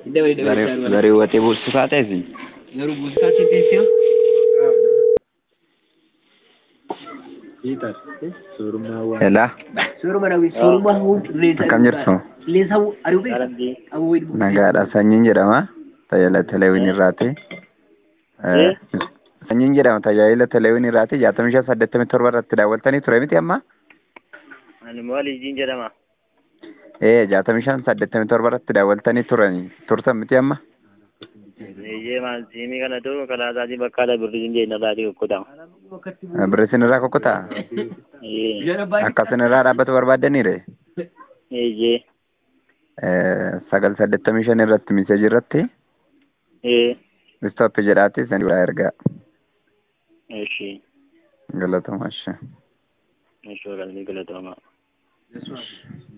Dari wati buusifaatee fi Garuu buusaati teessee Peter, suruma helaa akkam jirtu nagaadha sanyiin jedhama tajaajila teleewwiin irraati sanyiin jedhama tajaajila teleewwiin irraati 6587 irratti daawwaltanii ture miti amma ani maali jiin jedhama 6587 irratti daawwaltanii turtan miti amma Ije maal siimii kana tu kalaasaatii bakkaadha birri hin jeenna laatii kokkota birri sinirraa kokkotaa akka sinirraa dhaabbatu barbaaddaniire Ije 985 irratti miseejii irratti stop jedhaati san dura ergaa Eshi galatoomaa Eshi galatooma